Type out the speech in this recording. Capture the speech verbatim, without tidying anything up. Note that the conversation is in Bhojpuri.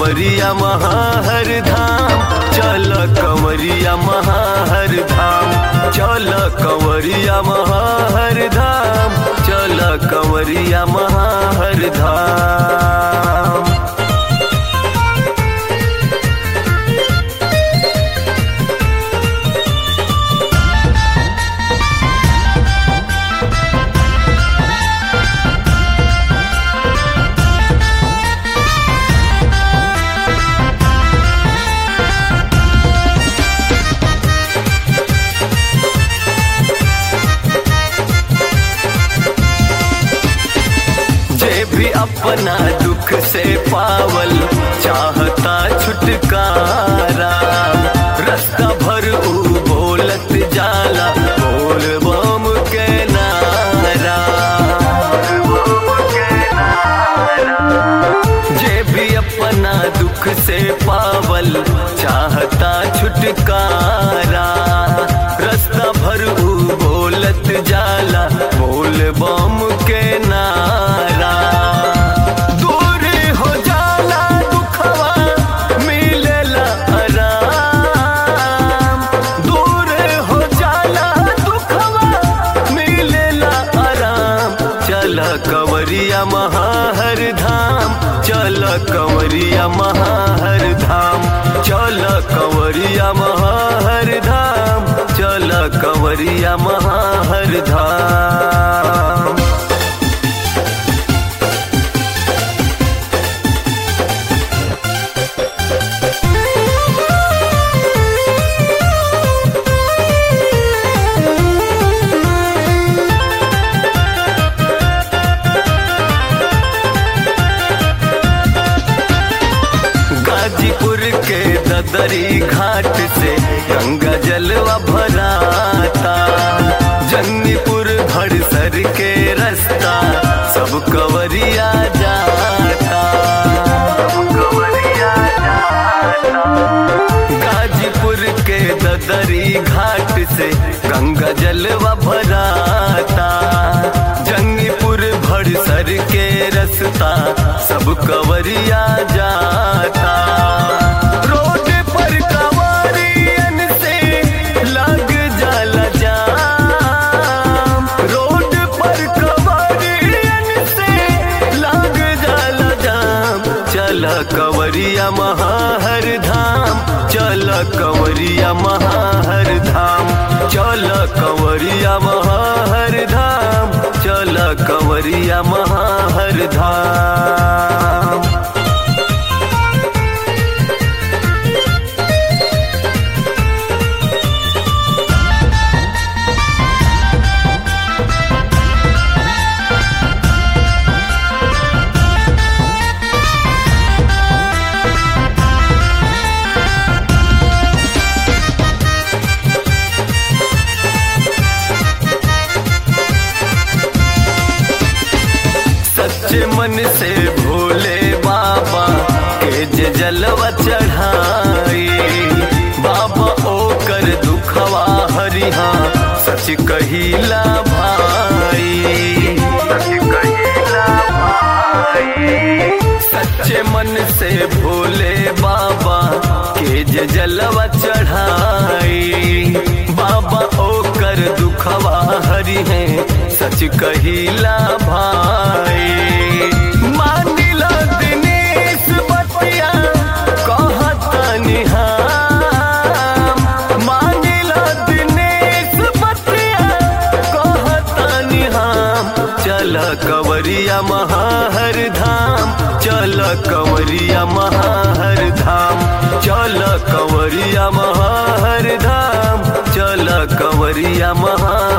कंवरिया महाहर धाम, चल कंवरिया महाहर धाम, चल कंवरिया महाहर धाम, चल कंवरिया महाहर धाम। भी अपना दुख से पावल चाहता छुटकारा, रास्ता भर ऊ बोलत जाला बोल बम के नारा। जे भी अपना दुख से पावल चाहता छुटकारा, रास्ता भर ऊ बोलत जाला बोल बम के नारा। कंवरिया महाहर धाम, चल कंवरिया महाहर धाम, चल कंवरिया महाहर धाम, चल कंवरिया महाहर धाम। गाजीपुर के ददरी घाट से गंगा जलवा भराता, जन्नीपुर भड़सर के रास्ता सब कंवरिया जाता। गाजीपुर के ददरी घाट से गंगा जलवा भराता, जन्नीपुर भड़सर के रास्ता सब कंवरिया जाता। रोड पर कंवरियन से लग जाला जाम, रोड पर कंवरियन से लग जाला जाम। चल कंवरिया महाहर धाम, चल कंवरिया महाहर धाम, चल कंवरिया महाहर धाम, चल कंवरिया महाहर धाम। सच्चे मन से भोले बाबा के जे जलवा चढ़ाई, बाबा ओकर दुखवा हरिहा सच कहिला भाई। सच्चे मन से भोले बाबा के जे जलवा चढ़ाई, बाबा ओकर दुखवा हरि है सच कहिला भाई। मानिला दिनेश बतिया कहतनि हम, मानिला दिनेश बतिया कहतनि हम। चल कंवरिया महाहर धाम, चल कंवरिया महाहर धाम, चल कंवरिया महाहर धाम, चल कंवरिया महा